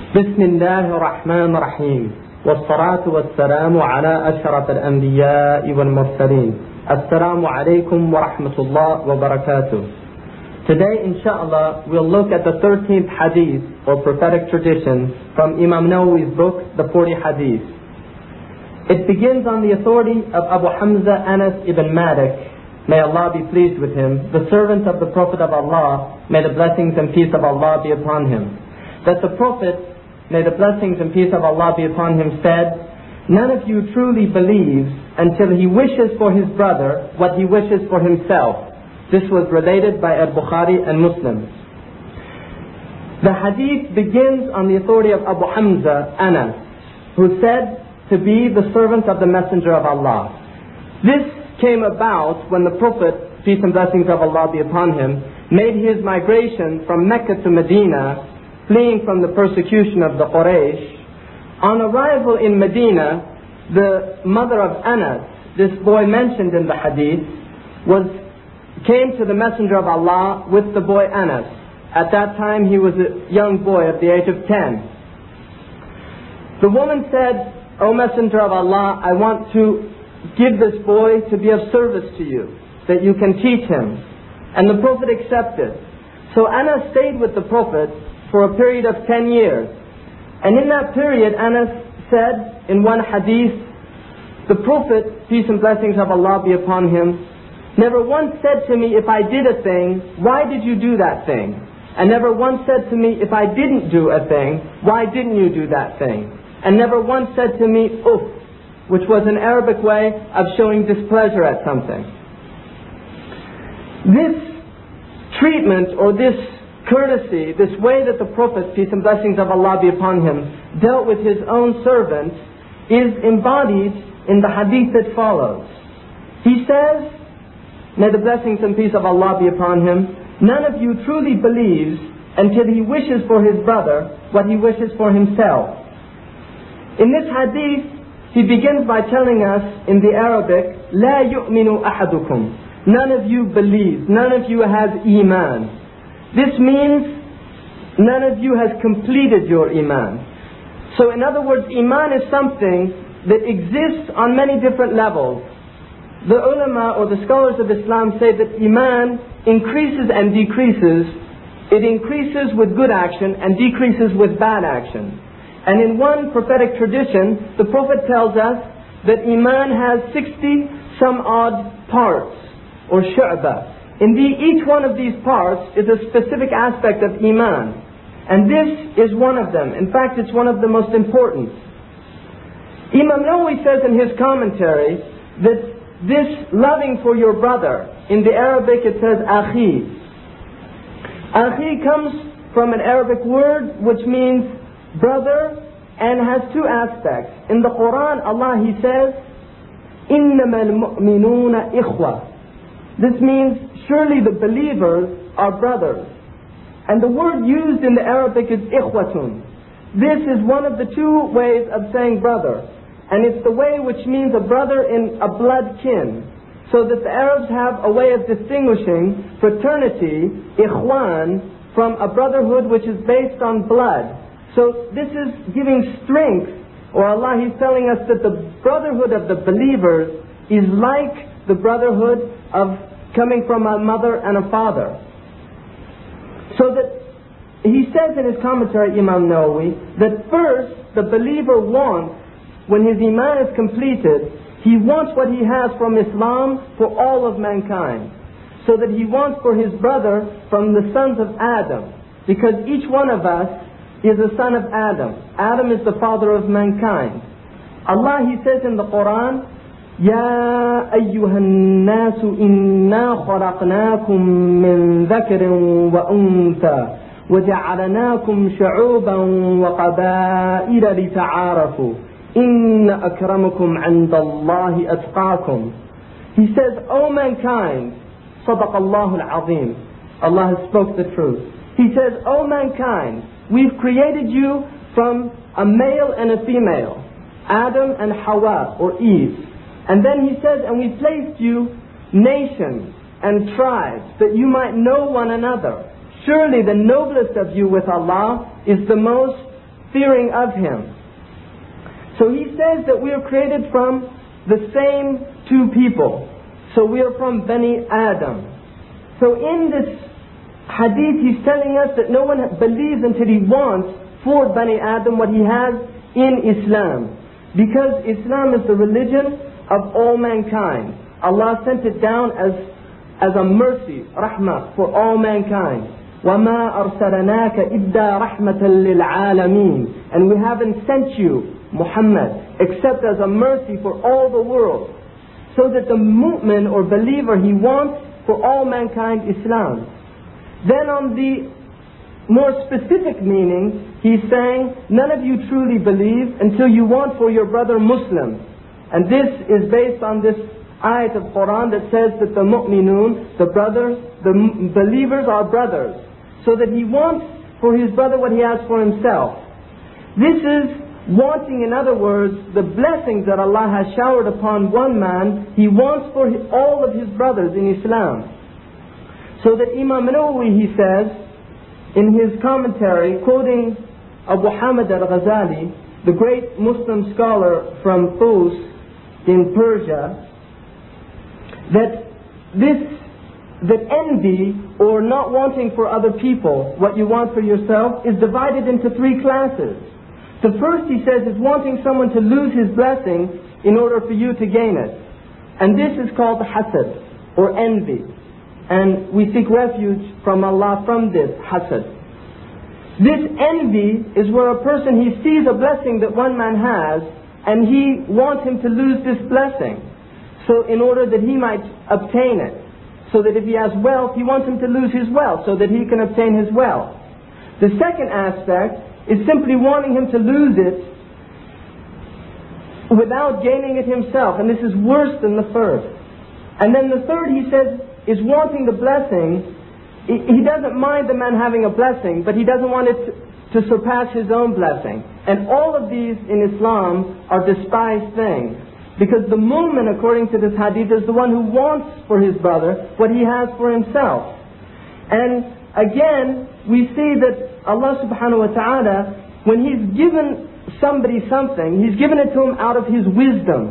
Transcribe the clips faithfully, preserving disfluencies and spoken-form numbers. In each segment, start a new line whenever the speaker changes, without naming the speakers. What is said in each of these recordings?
بسم الله الرحمن الرحيم والصلاة والسلام على أشرف الأنبياء والمرسلين السلام عليكم ورحمة الله وبركاته. Today, inshallah, we'll look at the thirteenth hadith or prophetic tradition from Imam Nawawi's book, the forty hadith. It begins on the authority of Abu Hamza Anas ibn Malik, may Allah be pleased with him, the servant of the Prophet of Allah, may the blessings and peace of Allah be upon him, that the Prophet, may the blessings and peace of Allah be upon him, said, "None of you truly believes until he wishes for his brother what he wishes for himself." This was related by Al-Bukhari and Muslim. The hadith begins on the authority of Abu Hamza Anas, who said to be the servant of the Messenger of Allah. This came about when the Prophet, peace and blessings of Allah be upon him, made his migration from Mecca to Medina, fleeing from the persecution of the Quraysh. On arrival in Medina, the mother of Anas, this boy mentioned in the hadith, was came to the Messenger of Allah with the boy Anas. At that time he was a young boy of the age of ten. The woman said, "O Messenger of Allah, I want to give this boy to be of service to you, that you can teach him." And the Prophet accepted. So Anas stayed with the Prophet for a period of ten years. And in that period, Anas said in one hadith, the Prophet, peace and blessings of Allah be upon him, never once said to me, if I did a thing, why did you do that thing? And never once said to me, if I didn't do a thing, why didn't you do that thing? And never once said to me, uff, which was an Arabic way of showing displeasure at something. This treatment or this courtesy, this way that the Prophet, peace and blessings of Allah be upon him, dealt with his own servant is embodied in the hadith that follows. He says, may the blessings and peace of Allah be upon him, none of you truly believes until he wishes for his brother what he wishes for himself. In this hadith, he begins by telling us in the Arabic, لا يؤمن أحدكم, none of you believes, none of you has iman. This means none of you has completed your iman. So in other words, iman is something that exists on many different levels. The ulama or the scholars of Islam say that iman increases and decreases. It increases with good action and decreases with bad action. And in one prophetic tradition, the Prophet tells us that iman has sixty some odd parts or shu'bah. Indeed, each one of these parts is a specific aspect of iman. And this is one of them. In fact, it's one of the most important. Imam Nawawi says in his commentary that this loving for your brother, in the Arabic it says akhi. Akhi comes from an Arabic word which means brother and has two aspects. In the Quran, Allah, He says, إِنَّمَا الْمُؤْمِنُونَ إِخْوَةً. This means surely the believers are brothers. And the word used in the Arabic is ikhwatun. This is one of the two ways of saying brother. And it's the way which means a brother in a blood kin. So that the Arabs have a way of distinguishing fraternity, ikhwan, from a brotherhood which is based on blood. So this is giving strength, or Allah, He's telling us that the brotherhood of the believers is like the brotherhood of coming from a mother and a father. So that he says in his commentary, Imam Nawawi, that first the believer wants, when his iman is completed, he wants what he has from Islam for all of mankind. So that he wants for his brother from the sons of Adam. Because each one of us is a son of Adam. Adam is the father of mankind. Allah, He says in the Quran, يَا أَيُّهَا النَّاسُ إِنَّا خَلَقْنَاكُم مِّن ذَكَرٍ وَأُنثَى وَجَعَلْنَاكُمْ شُعُوبًا وَقَبَائِلَ لِتَعَارَفُوا إِنَّ أَكْرَمَكُمْ عِنْدَ اللَّهِ أَتْقَاكُمْ. He says, O mankind, صَدَقَ اللَّهُ الْعَظِيمُ. Allah has spoke the truth. He says, O mankind, we've created you from a male and a female, Adam and Hawa, or Eve. And then He says, and we placed you nations and tribes, that you might know one another. Surely the noblest of you with Allah is the most fearing of Him. So He says that we are created from the same two people. So we are from Bani Adam. So in this hadith He's telling us that no one believes until he wants for Bani Adam what he has in Islam. Because Islam is the religion of all mankind. Allah sent it down as, as a mercy, rahmah, for all mankind. وَمَا أَرْسَلَنَاكَ إِلَّا رَحْمَةً لِلْعَالَمِينَ. And we haven't sent you, Muhammad, except as a mercy for all the world. So that the mu'min or believer, he wants for all mankind Islam. Then on the more specific meaning, he's saying, none of you truly believe until you want for your brother Muslim. And this is based on this ayat of Quran that says that the mu'minun, the brothers, the believers are brothers. So that he wants for his brother what he has for himself. This is wanting, in other words, the blessings that Allah has showered upon one man, he wants for his, all of his brothers in Islam. So that Imam Nawawi, he says, in his commentary, quoting Abu Hamid al-Ghazali, the great Muslim scholar from Fus in Persia, that this, that envy or not wanting for other people what you want for yourself is divided into three classes. The first, he says, is wanting someone to lose his blessing in order for you to gain it. And this is called hasad, or envy. And we seek refuge from Allah from this hasad. This envy is where a person, he sees a blessing that one man has, and he wants him to lose this blessing. So in order that he might obtain it. So that if he has wealth, he wants him to lose his wealth, so that he can obtain his wealth. The second aspect is simply wanting him to lose it without gaining it himself. And this is worse than the first. And then the third, he says, is wanting the blessing. He doesn't mind the man having a blessing, but he doesn't want it to, to surpass his own blessing. And all of these in Islam are despised things. Because the mu'min, according to this hadith, is the one who wants for his brother what he has for himself. And again, we see that Allah subhanahu wa ta'ala, when He's given somebody something, He's given it to him out of His wisdom.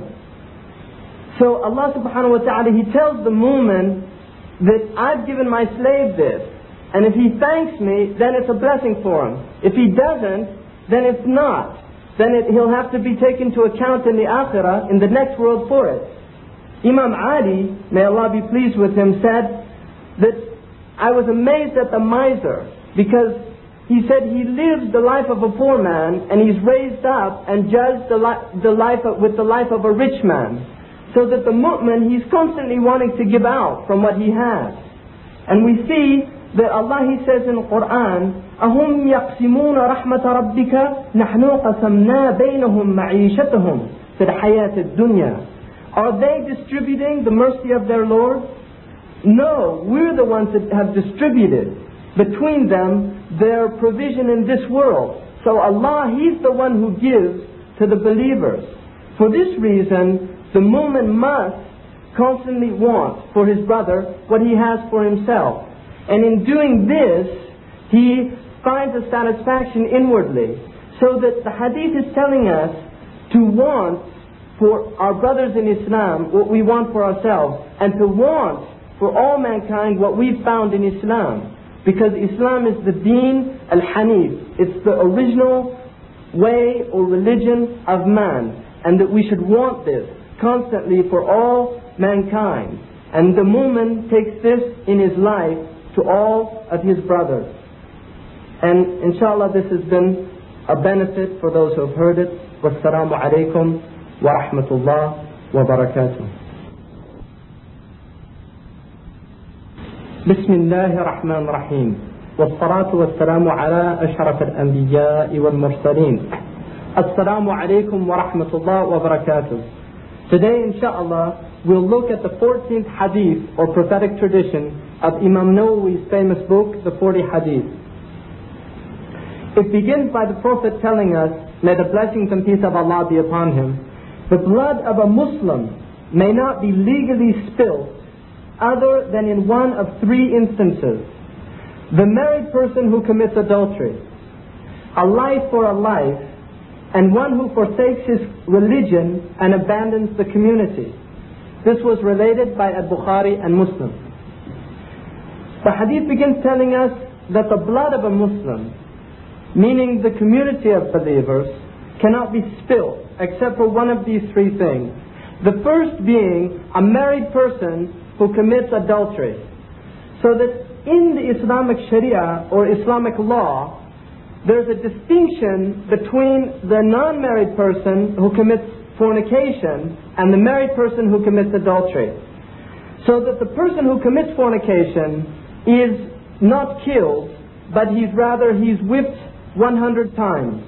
So Allah subhanahu wa ta'ala, He tells the mu'min that I've given my slave this. And if he thanks me, then it's a blessing for him. If he doesn't, then it's not. Then it, he'll have to be taken to account in the akhirah, in the next world for it. Imam Ali, may Allah be pleased with him, said that I was amazed at the miser, because he said he lives the life of a poor man, and he's raised up and judged the, li- the life of, with the life of a rich man. So that the mu'min, he's constantly wanting to give out from what he has. And we see that Allah, He says in the Quran, أَهُمْ يَقْسِمُونَ رَحْمَةَ رَبِّكَ نَحْنُ قَسَمْنَا بَيْنَهُمْ مَعِيشَتَهُمْ فِي الْحَيَاةِ الدُّنْيَا. Are they distributing the mercy of their Lord? No, we're the ones that have distributed between them their provision in this world. So Allah, He's the one who gives to the believers. For this reason, the mu'min must constantly want for his brother what he has for himself. And in doing this, he finds a satisfaction inwardly. So that the hadith is telling us to want for our brothers in Islam what we want for ourselves, and to want for all mankind what we've found in Islam. Because Islam is the deen al-hanif. It's the original way or religion of man. And that we should want this constantly for all mankind. And the mu'min takes this in his life to all of his brothers. And inshallah this has been a benefit for those who have heard it. Wassalamu alaikum wa rahmatullah wa barakatuh. بسم الله الرحمن الرحيم والصلاة والسلام على أشرف الأنبياء والمرسلين السلام عليكم ورحمة الله وبركاته. Today inshallah we'll look at the fourteenth hadith or prophetic tradition of Imam Nawawi's famous book, the forty Hadith. It begins by the Prophet telling us, may the blessings and peace of Allah be upon him, the blood of a Muslim may not be legally spilled other than in one of three instances. The married person who commits adultery, a life for a life, and one who forsakes his religion and abandons the community. This was related by Al-Bukhari and Muslim. The hadith begins telling us that the blood of a Muslim, meaning the community of believers, cannot be spilled except for one of these three things. The first being a married person who commits adultery. So that in the Islamic Sharia or Islamic law, there's a distinction between the non-married person who commits fornication and the married person who commits adultery. So that the person who commits fornication is not killed, but he's rather he's whipped one hundred times.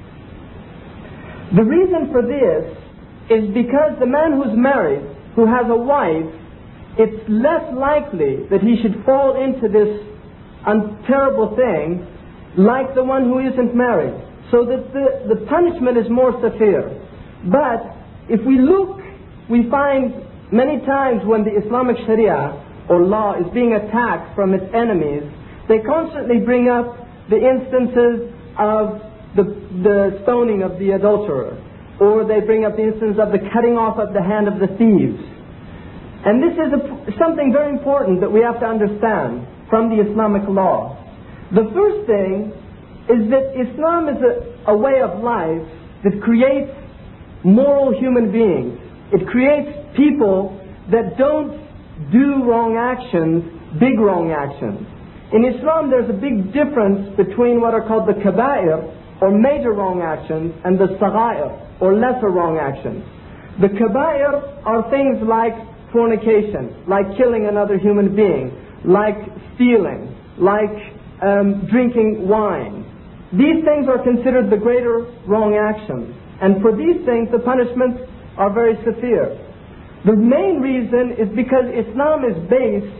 The reason for this is because the man who's married, who has a wife, it's less likely that he should fall into this un- terrible thing like the one who isn't married. So that the, the punishment is more severe. But if we look, we find many times when the Islamic Sharia or law is being attacked from its enemies, they constantly bring up the instances of the, the stoning of the adulterer, or they bring up the instance of the cutting off of the hand of the thieves. And this is a, something very important that we have to understand from the Islamic law. The first thing is that Islam is a, a way of life that creates moral human beings. It creates people that don't do wrong actions, big wrong actions. In Islam, there's a big difference between what are called the kaba'ir, or major wrong actions, and the saghair, or lesser wrong actions. The kaba'ir are things like fornication, like killing another human being, like stealing, like um, drinking wine. These things are considered the greater wrong actions. And for these things, the punishments are very severe. The main reason is because Islam is based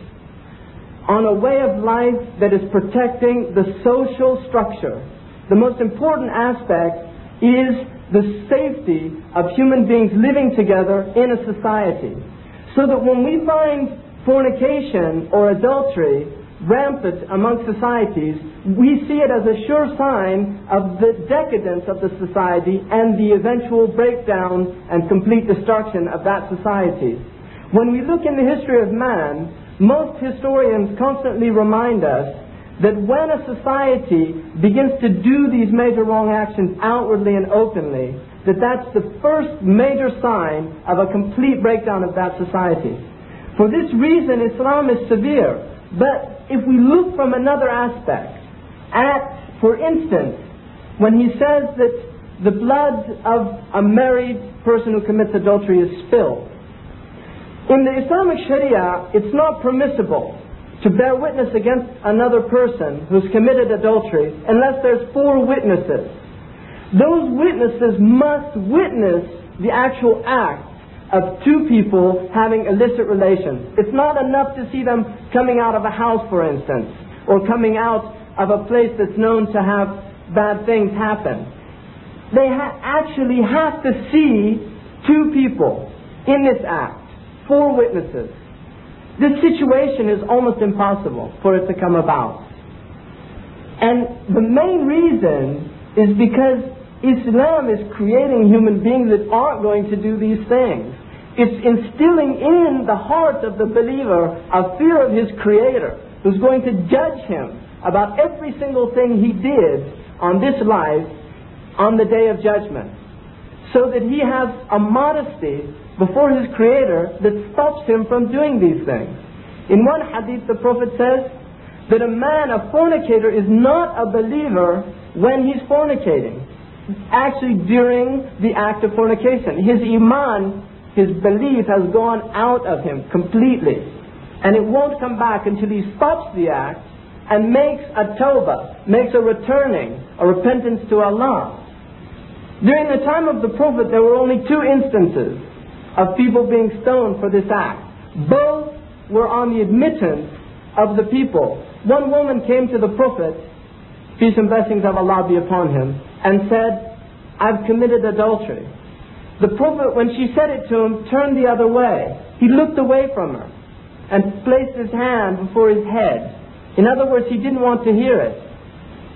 on a way of life that is protecting the social structure. The most important aspect is the safety of human beings living together in a society. So that when we find fornication or adultery rampant among societies, we see it as a sure sign of the decadence of the society and the eventual breakdown and complete destruction of that society. When we look in the history of man, most historians constantly remind us that when a society begins to do these major wrong actions outwardly and openly, that that's the first major sign of a complete breakdown of that society. For this reason, Islam is severe. But if we look from another aspect, at, for instance, when he says that the blood of a married person who commits adultery is spilled, in the Islamic Sharia, it's not permissible to bear witness against another person who's committed adultery unless there's four witnesses. Those witnesses must witness the actual act of two people having illicit relations. It's not enough to see them coming out of a house, for instance, or coming out of a place that's known to have bad things happen. They ha- actually have to see two people in this act, four witnesses. This situation is almost impossible for it to come about. And the main reason is because Islam is creating human beings that aren't going to do these things. It's instilling in the heart of the believer a fear of his Creator, who's going to judge him about every single thing he did on this life on the day of judgment. So that he has a modesty before his Creator that stops him from doing these things. In one hadith, the Prophet says that a man, a fornicator, is not a believer when he's fornicating. Actually, during the act of fornication, his iman, his belief has gone out of him completely. And it won't come back until he stops the act and makes a tawbah, makes a returning, a repentance to Allah. During the time of the Prophet, there were only two instances of people being stoned for this act. Both were on the admittance of the people. One woman came to the Prophet, peace and blessings of Allah be upon him, and said, I've committed adultery. The Prophet, when she said it to him, turned the other way. He looked away from her and placed his hand before his head. In other words, he didn't want to hear it.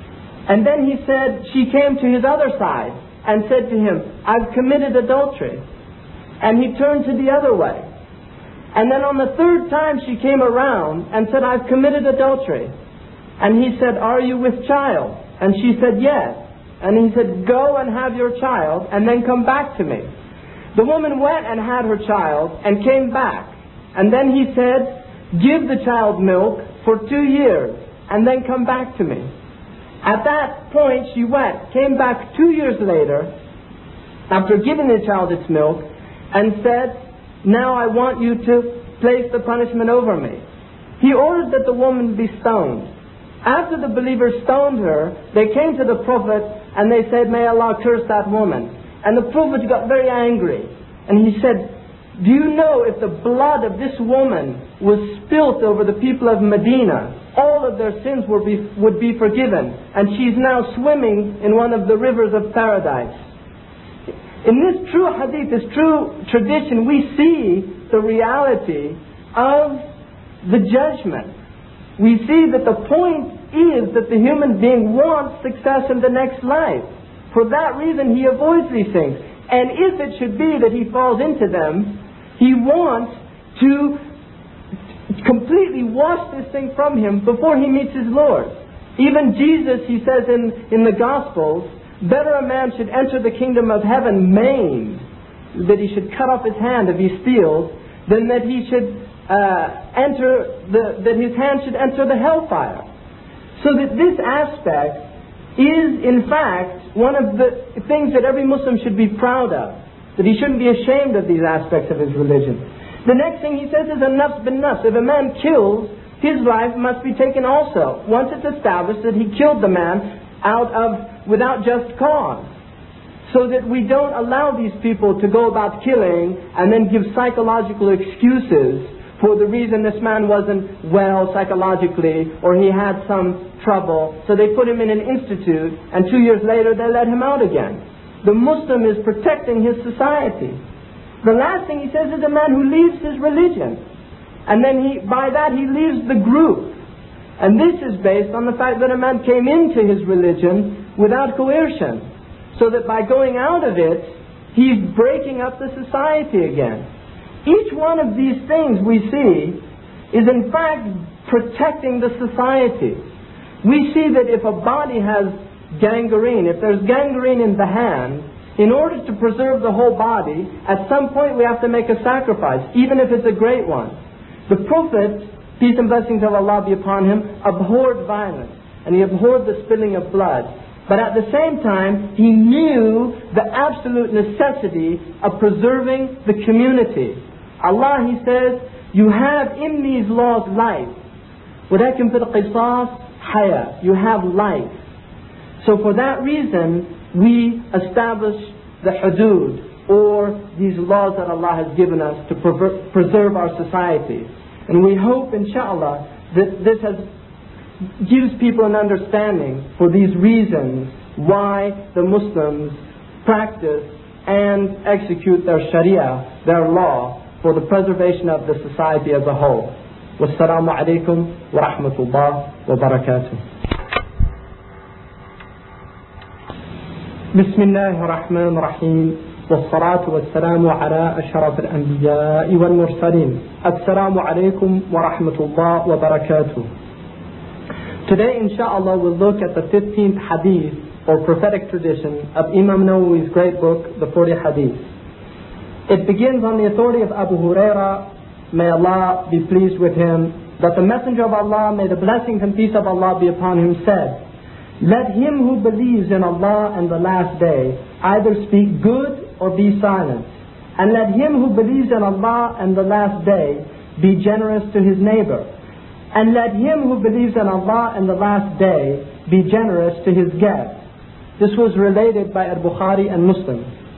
And then he said, she came to his other side and said to him, I've committed adultery. And he turned to the other way. And then on the third time she came around and said, I've committed adultery. And he said, are you with child? And she said, yes. And he said, go and have your child and then come back to me. The woman went and had her child and came back. And then he said, give the child milk for two years and then come back to me. At that point she went, came back two years later after giving the child its milk and said, now I want you to place the punishment over me. He ordered that the woman be stoned. After the believers stoned her, they came to the Prophet and they said, may Allah curse that woman. And the Prophet got very angry. And he said, do you know if the blood of this woman was spilt over the people of Medina, all of their sins would be, would be forgiven. And she's now swimming in one of the rivers of paradise. In this true hadith, this true tradition, we see the reality of the judgment. We see that the point is that the human being wants success in the next life. For that reason he avoids these things. And if it should be that he falls into them, he wants to completely wash this thing from him before he meets his Lord. Even Jesus, he says in, in the Gospels, better a man should enter the kingdom of heaven maimed, that he should cut off his hand if he steals, than that he should uh, enter the, that his hand should enter the hellfire. So that this aspect is in fact one of the things that every Muslim should be proud of. That he shouldn't be ashamed of these aspects of his religion. The next thing he says is a nafs bin nafs. If a man kills, his life must be taken also. Once it's established that he killed the man out of, without just cause. So that we don't allow these people to go about killing and then give psychological excuses for the reason this man wasn't well psychologically or he had some trouble. So they put him in an institute and two years later they let him out again. The Muslim is protecting his society. The last thing he says is a man who leaves his religion. And then he, by that he leaves the group. And this is based on the fact that a man came into his religion without coercion. So that by going out of it, he's breaking up the society again. Each one of these things we see is in fact protecting the society. We see that if a body has gangrene, if there's gangrene in the hand, in order to preserve the whole body, at some point we have to make a sacrifice, even if it's a great one. The Prophet, peace and blessings of Allah be upon him, abhorred violence, and he abhorred the spilling of blood. But at the same time, he knew the absolute necessity of preserving the community. Allah, he says, you have in these laws life. وَلَكِنْ فِي الْقِصَاصِ حَيَاةٌ. You have life. So for that reason, we establish the hudud, or these laws that Allah has given us to preserve our society. And we hope, inshallah, that this has gives people an understanding for these reasons why the Muslims practice and execute their sharia, their law, for the preservation of the society as a whole. Wassalamu alaikum wa rahmatullah wa barakatuh. Bismillahir Rahmanir Rahim. والصلاة والسلام على أشرف الأنبياء والمرسلين. السلام عليكم ورحمة الله وبركاته. Today, inshallah, we'll look at the fifteenth hadith, or prophetic tradition, of Imam Nawawi's great book, the forty Hadith. It begins on the authority of Abu Huraira, may Allah be pleased with him, that the Messenger of Allah, may the blessings and peace of Allah be upon him, said, let him who believes in Allah and the last day either speak good or be silent. And let him who believes in Allah and the last day be generous to his neighbor. And let him who believes in Allah and the last day be generous to his guest. This was related by Al-Bukhari and Muslim.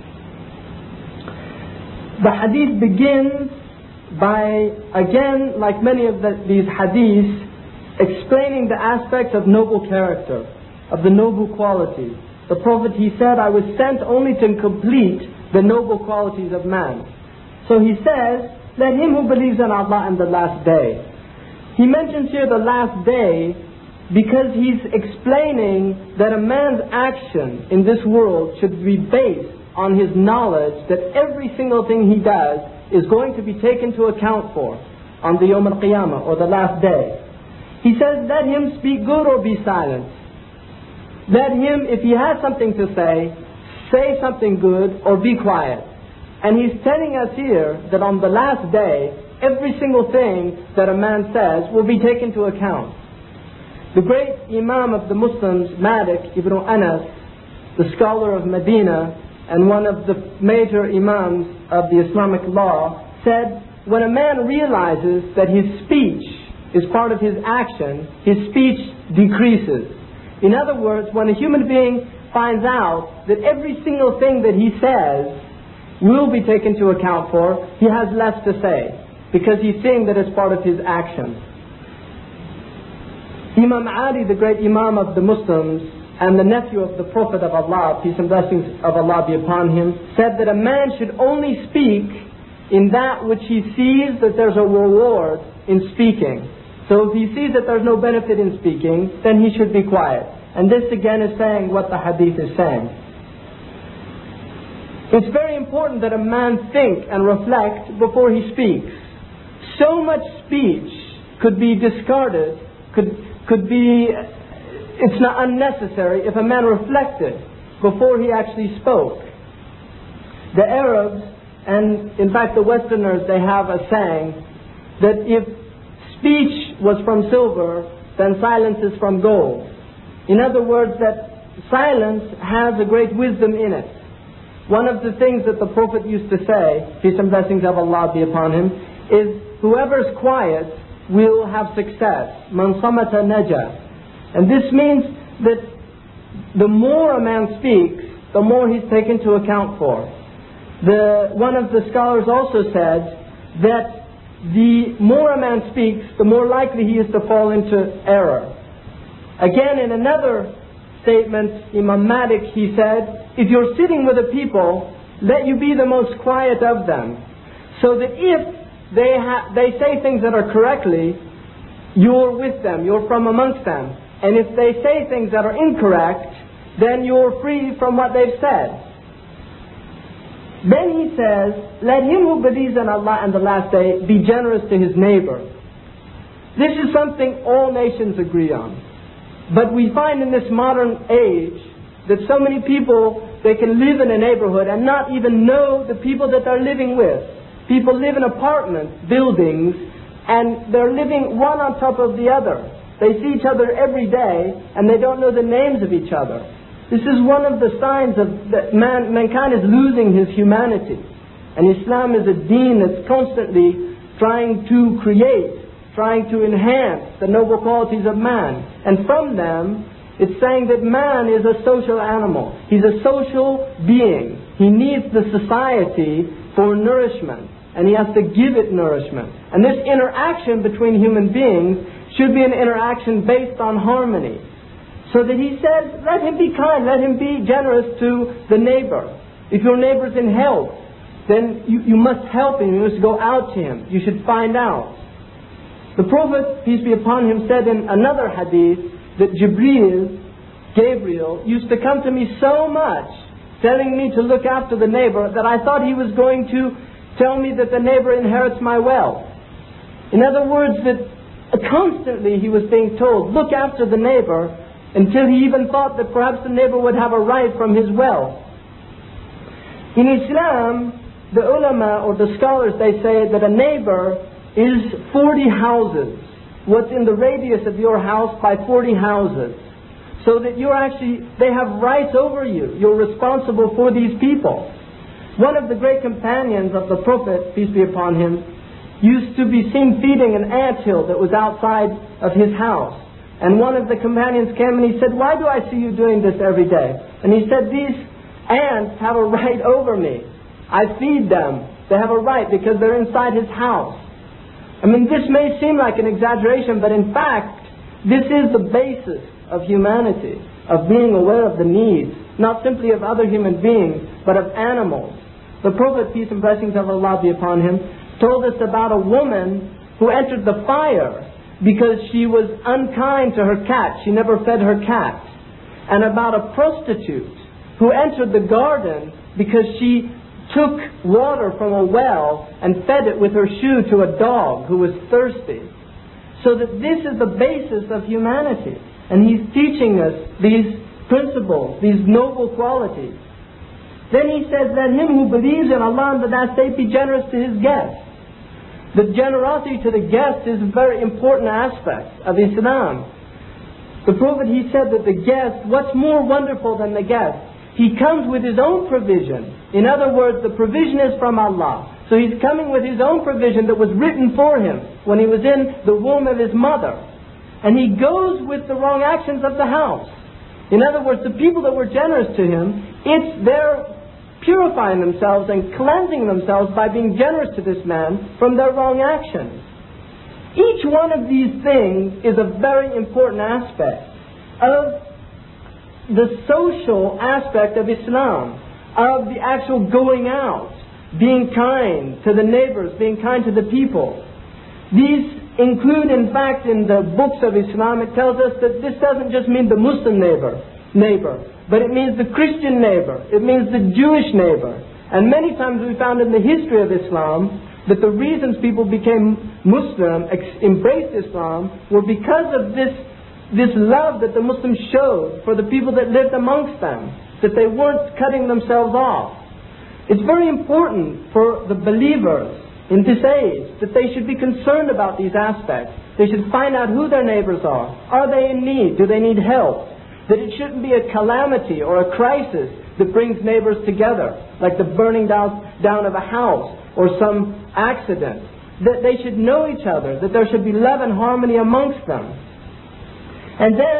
The hadith begins by, again, like many of the, these hadiths, explaining the aspects of noble character, of the noble qualities. The Prophet, he said, I was sent only to complete the noble qualities of man. So he says, let him who believes in Allah and the last day. He mentions here the last day because he's explaining that a man's action in this world should be based on his knowledge that every single thing he does is going to be taken to account for on the Yawm al-Qiyamah, or the last day. He says, let him speak good or be silent. Let him, if he has something to say, say something good or be quiet. And he's telling us here that on the last day, every single thing that a man says will be taken to account. The great Imam of the Muslims, Malik ibn Anas, the scholar of Medina and one of the major Imams of the Islamic law, said, when a man realizes that his speech is part of his action, his speech decreases. In other words, when a human being finds out that every single thing that he says will be taken to account for, he has less to say, because he's seeing that it's part of his action. Imam Ali, the great Imam of the Muslims and the nephew of the Prophet of Allah, peace and blessings of Allah be upon him, said that a man should only speak in that which he sees that there's a reward in speaking. So if he sees that there's no benefit in speaking, then he should be quiet. And this again is saying what the hadith is saying. It's very important that a man think and reflect before he speaks. So much speech could be discarded, could could be, it's not unnecessary if a man reflected before he actually spoke. The Arabs, and in fact the Westerners, they have a saying that if speech was from silver, then silence is from gold. In other words, that silence has a great wisdom in it. One of the things that the Prophet used to say, peace and blessings of Allah be upon him, is whoever's quiet will have success. Man samata naja. And this means that the more a man speaks, the more he's taken to account for. The, one of the scholars also said that the more a man speaks, the more likely he is to fall into error. Again, in another statement, Imam Malik, he said, if you're sitting with a people, let you be the most quiet of them, so that if they ha- they say things that are correctly, you're with them, you're from amongst them. And if they say things that are incorrect, then you're free from what they've said. Then he says, let him who believes in Allah and the last day be generous to his neighbor. This is something all nations agree on. But we find in this modern age that so many people, they can live in a neighborhood and not even know the people that they're living with. People live in apartment buildings and they're living one on top of the other. They see each other every day and they don't know the names of each other. This is one of the signs of that man, mankind is losing his humanity. And Islam is a deen that's constantly trying to create, trying to enhance the noble qualities of man. And from them, it's saying that man is a social animal. He's a social being. He needs the society for nourishment. And he has to give it nourishment. And this interaction between human beings should be an interaction based on harmony. So that he says, let him be kind, let him be generous to the neighbor. If your neighbor's in help, then you, you must help him, you must go out to him. You should find out. The Prophet, peace be upon him, said in another hadith that Jibreel, Gabriel, used to come to me so much, telling me to look after the neighbor, that I thought he was going to tell me that the neighbor inherits my wealth. In other words, that constantly he was being told, look after the neighbor, until he even thought that perhaps the neighbor would have a right from his wealth. In Islam, the ulama or the scholars, they say that a neighbor is forty houses. What's in the radius of your house by forty houses. So that you're actually, they have rights over you. You're responsible for these people. One of the great companions of the Prophet, peace be upon him, used to be seen feeding an anthill that was outside of his house. And one of the companions came and he said, why do I see you doing this every day? And he said, these ants have a right over me. I feed them. They have a right because they're inside his house. I mean, this may seem like an exaggeration, but in fact, this is the basis of humanity, of being aware of the needs, not simply of other human beings, but of animals. The Prophet, peace and blessings of Allah be upon him, told us about a woman who entered the fire because she was unkind to her cat. She never fed her cat. And about a prostitute who entered the garden because she took water from a well and fed it with her shoe to a dog who was thirsty. So that this is the basis of humanity. And he's teaching us these principles, these noble qualities. Then he says, let him who believes in Allah and the last day be generous to his guests. The generosity to the guest is a very important aspect of Islam. The Prophet, he said that the guest, what's more wonderful than the guest? He comes with his own provision. In other words, the provision is from Allah. So he's coming with his own provision that was written for him when he was in the womb of his mother. And he goes with the wrong actions of the house. In other words, the people that were generous to him, it's their purifying themselves and cleansing themselves by being generous to this man from their wrong actions. Each one of these things is a very important aspect of the social aspect of Islam, of the actual going out, being kind to the neighbors, being kind to the people. These include, in fact, in the books of Islam, it tells us that this doesn't just mean the Muslim neighbor, neighbor, but it means the Christian neighbor, it means the Jewish neighbor. And many times we found in the history of Islam that the reasons people became Muslim, ex- embraced Islam, were because of this, this love that the Muslims showed for the people that lived amongst them, that they weren't cutting themselves off. It's very important for the believers in this age that they should be concerned about these aspects. They should find out who their neighbors are. Are they in need? Do they need help? That it shouldn't be a calamity or a crisis that brings neighbors together, like the burning down, down of a house or some accident. That they should know each other, that there should be love and harmony amongst them. And then,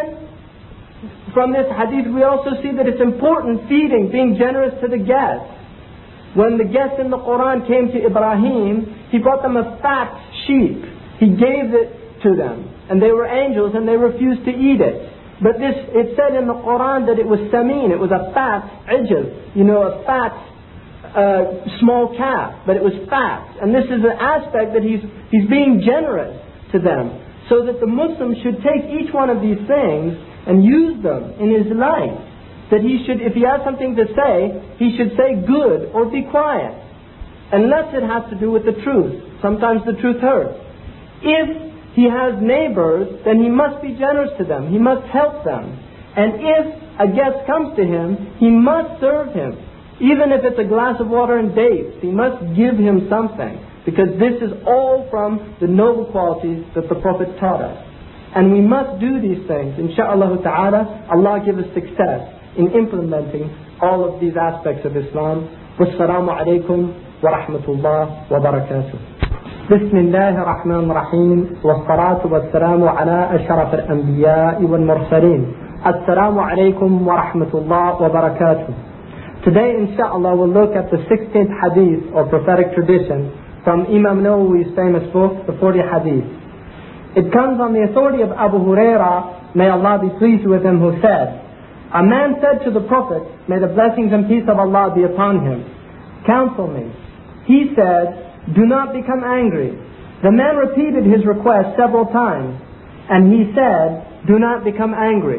from this hadith, we also see that it's important feeding, being generous to the guests. When the guests in the Quran came to Ibrahim, he brought them a fat sheep. He gave it to them. And they were angels and they refused to eat it. But this, it said in the Quran that it was sameen, it was a fat ijl, you know, a fat uh, small calf, but it was fat. And this is an aspect that he's, he's being generous to them. So that the Muslim should take each one of these things and use them in his life. That he should, if he has something to say, he should say good or be quiet. Unless it has to do with the truth. Sometimes the truth hurts. If he has neighbors, then he must be generous to them. He must help them. And if a guest comes to him, he must serve him. Even if it's a glass of water and dates, he must give him something. Because this is all from the noble qualities that the Prophet taught us. And we must do these things. Insha'Allah ta'ala, Allah give us success in implementing all of these aspects of Islam. Wassalamu alaikum wa rahmatullah wa barakatuh. بسم الله الرحمن الرحيم والصلاة والسلام على أشرف الأنبياء والمرسلين السلام عليكم ورحمة الله وبركاته. Today inshallah we'll look at the sixteenth hadith or prophetic tradition from Imam Nawawi's famous book, the forty Hadith. It comes on the authority of Abu Huraira, may Allah be pleased with him, who said, a man said to the Prophet, may the blessings and peace of Allah be upon him, counsel me. He said, do not become angry. The man repeated his request several times, and he said, do not become angry.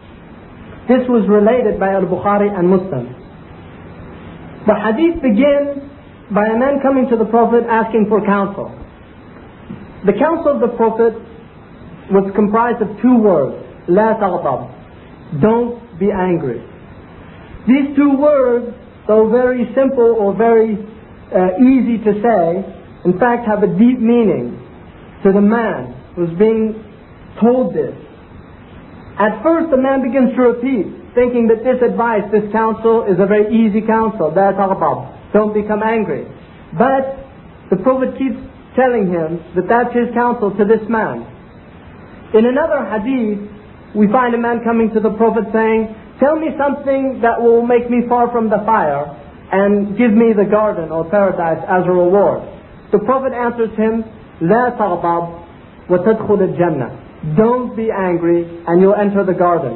This was related by Al-Bukhari and Muslim. The hadith begins by a man coming to the Prophet asking for counsel. The counsel of the Prophet was comprised of two words, La taghdab, don't be angry. These two words, though very simple or very uh, easy to say, in fact have a deep meaning to the man who's being told this. At first the man begins to repeat, thinking that this advice, this counsel is a very easy counsel, La taghdab, don't become angry. But the Prophet keeps telling him that that's his counsel to this man. In another hadith, we find a man coming to the Prophet saying, tell me something that will make me far from the fire and give me the garden or paradise as a reward. The Prophet answers him, La taghdab wa tadkhul al-jannah. Don't be angry and you'll enter the garden.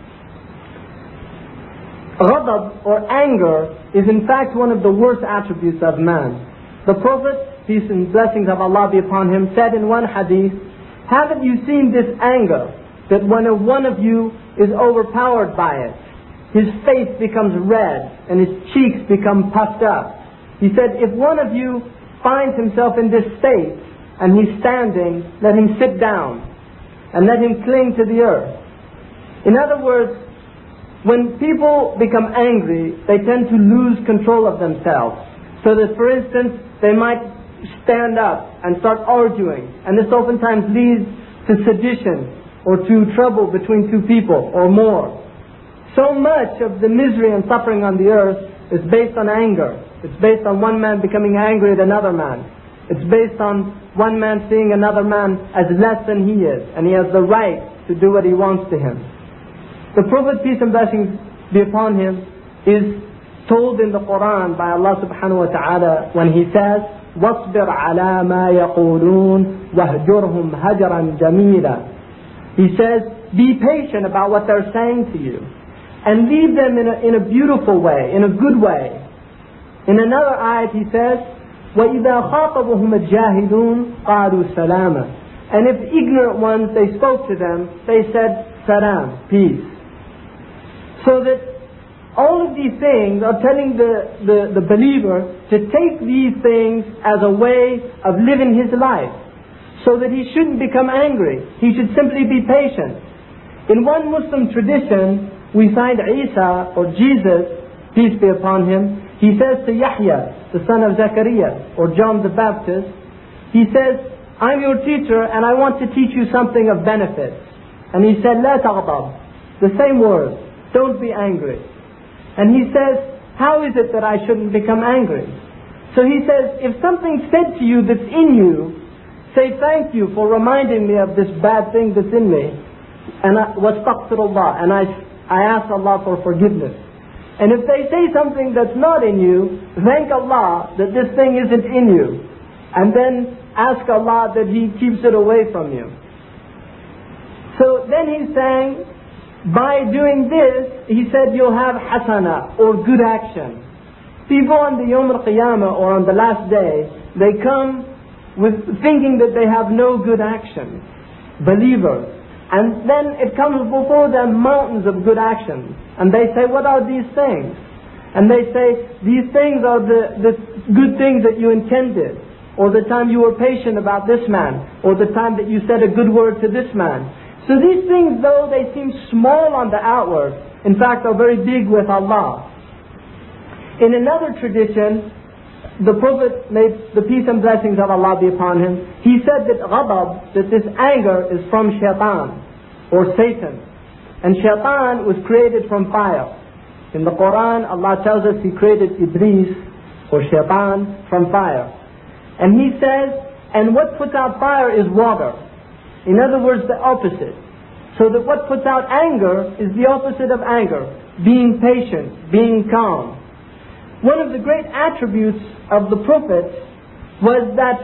Ghadab or anger is in fact one of the worst attributes of man. The Prophet, peace and blessings of Allah be upon him, said in one hadith, haven't you seen this anger, that when one of you is overpowered by it, his face becomes red and his cheeks become puffed up? He said, if one of you finds himself in this state and he's standing, let him sit down and let him cling to the earth. In other words, when people become angry, they tend to lose control of themselves. So that, for instance, they might stand up and start arguing, and this oftentimes leads to sedition or to trouble between two people or more. So much of the misery and suffering on the earth is based on anger. It's based on one man becoming angry at another man. It's based on one man seeing another man as less than he is, and he has the right to do what he wants to him. The Prophet, peace and blessings be upon him, is told in the Quran by Allah subhanahu wa ta'ala when he says, وَاصْبِرْ عَلَى مَا يَقُولُونَ وَاهْجُرْهُمْ هَجْرًا جَمِيلًا. He says, be patient about what they're saying to you, and leave them in a, in a beautiful way, in a good way. In another ayat he says, وَإِذَا خَاطَبُهُمُ الْجَاهِلُونَ قَالُوا سَلَامًا. And if ignorant ones, they spoke to them, they said, salam, peace. So that all of these things are telling the, the, the believer to take these things as a way of living his life, so that he shouldn't become angry. He should simply be patient. In one Muslim tradition, we find Isa, or Jesus, peace be upon him, he says to Yahya, the son of Zachariah, or John the Baptist, he says, I'm your teacher and I want to teach you something of benefit. And he said, لا تغضب, the same word, don't be angry. And he says, how is it that I shouldn't become angry? So he says, if something's said to you that's in you, say thank you for reminding me of this bad thing that's in me. And I, wastaghfirullah, and I, I ask Allah for forgiveness. And if they say something that's not in you, thank Allah that this thing isn't in you. And then ask Allah that He keeps it away from you. So then he's saying, by doing this, he said, you'll have hasana, or good action. People on the Yawm al-Qiyamah, or on the last day, they come with thinking that they have no good action. Believers. And then it comes before them mountains of good actions. And they say, what are these things? And they say, these things are the, the good things that you intended. Or the time you were patient about this man. Or the time that you said a good word to this man. So these things, though they seem small on the outward, in fact are very big with Allah. In another tradition, the Prophet, may the peace and blessings of Allah be upon him, he said that ghadab, that this anger is from shaitan, or Satan. And shaitan was created from fire. In the Quran, Allah tells us He created Iblis, or shaitan, from fire. And He says, and what puts out fire is water. In other words, the opposite. So that what puts out anger is the opposite of anger. Being patient, being calm. One of the great attributes of the Prophet was that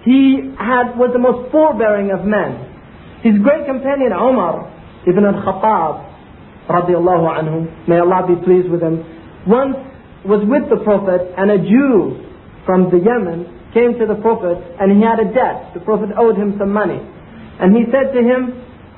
he had was the most forbearing of men. His great companion Umar ibn al-Khattab, radiallahu anhu, may Allah be pleased with him, once was with the Prophet, and a Jew from the Yemen came to the Prophet and he had a debt. The Prophet owed him some money. And he said to him,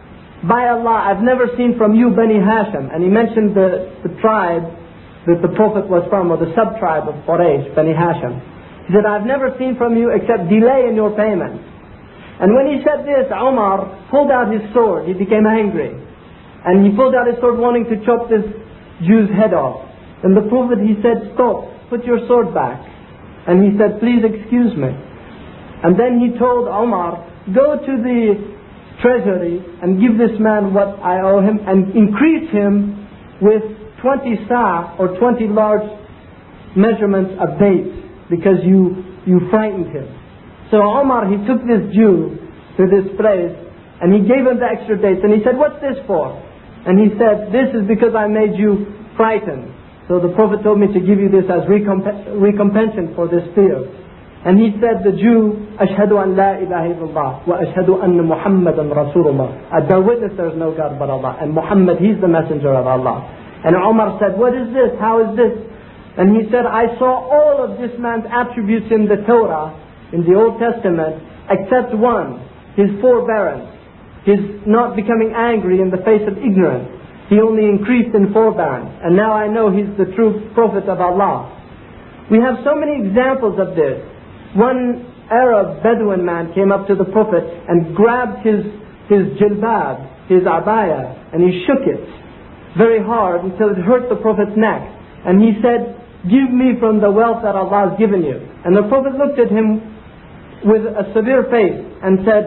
by Allah, I've never seen from you Bani Hashim. And he mentioned the, the tribe that the Prophet was from, or the sub-tribe of Quraysh, Bani Hashim. He said, I've never seen from you except delay in your payment. And when he said this, Umar pulled out his sword. He became angry. And he pulled out his sword wanting to chop this Jew's head off. And the Prophet, he said, stop, put your sword back. And he said, please excuse me. And then he told Umar, go to the treasury and give this man what I owe him, and increase him with twenty sa' or twenty large measurements of dates, because you, you frightened him. So Umar, he took this Jew to this place and he gave him the extra dates, and he said, what's this for? And he said, this is because I made you frightened. So the Prophet told me to give you this as recomp- recompense for this fear. And he said, the Jew, Ashhadu an la ilaha illallah wa ashhadu anna Muhammadan Rasulullah. I bear witness there is no God but Allah, and Muhammad, he's the messenger of Allah. And Umar said, what is this? How is this? And he said, I saw all of this man's attributes in the Torah, in the Old Testament, except one, his forbearance. his not becoming angry in the face of ignorance. He only increased in forbearance. And now I know he's the true Prophet of Allah. We have so many examples of this. One Arab Bedouin man came up to the Prophet and grabbed his, his jilbab, his abaya, and he shook it very hard until it hurt the Prophet's neck. And he said, "Give me from the wealth that Allah has given you." And the Prophet looked at him with a severe face and said,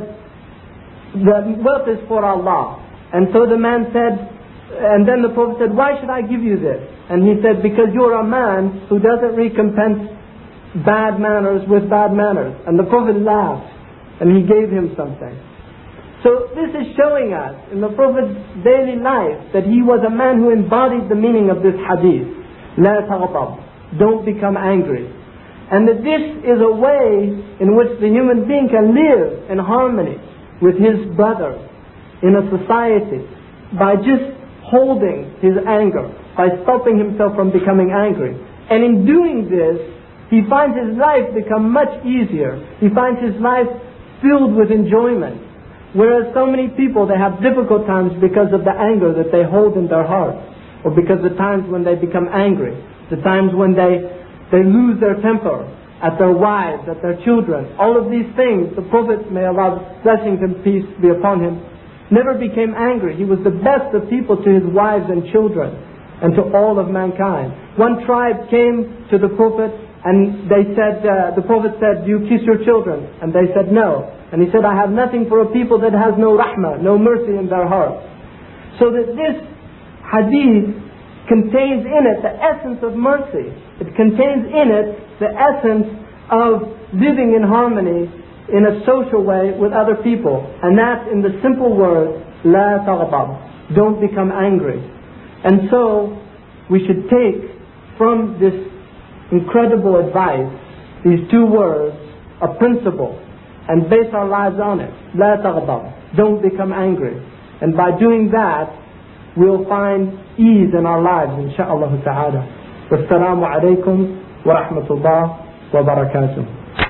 "The wealth is for Allah." And so the man said, and then the Prophet said, "Why should I give you this?" And he said, "Because you're a man who doesn't recompense bad manners with bad manners." And the Prophet laughed and he gave him something. So this is showing us in the Prophet's daily life that he was a man who embodied the meaning of this hadith. La taghdab, don't become angry. And that this is a way in which the human being can live in harmony with his brother in a society by just holding his anger, by stopping himself from becoming angry. And in doing this, he finds his life become much easier. He finds his life filled with enjoyment. Whereas so many people, they have difficult times because of the anger that they hold in their hearts, or because of times when they become angry, the times when they, they lose their temper at their wives, at their children. All of these things, the Prophet, may Allah's blessings and peace be upon him, never became angry. He was the best of people to his wives and children and to all of mankind. One tribe came to the Prophet and they said, uh, the Prophet said, "Do you kiss your children?" And they said, "No." And he said, "I have nothing for a people that has no rahmah, no mercy in their hearts." So that this hadith contains in it the essence of mercy. It contains in it the essence of living in harmony in a social way with other people. And that's in the simple word, La taghdab, don't become angry. And so we should take from this incredible advice, these two words, a principle, and base our lives on it. La taghdab, don't become angry. And by doing that, we'll find ease in our lives, insha'Allah ta'ala. Wassalamu alaikum wa rahmatullah wa barakatuh.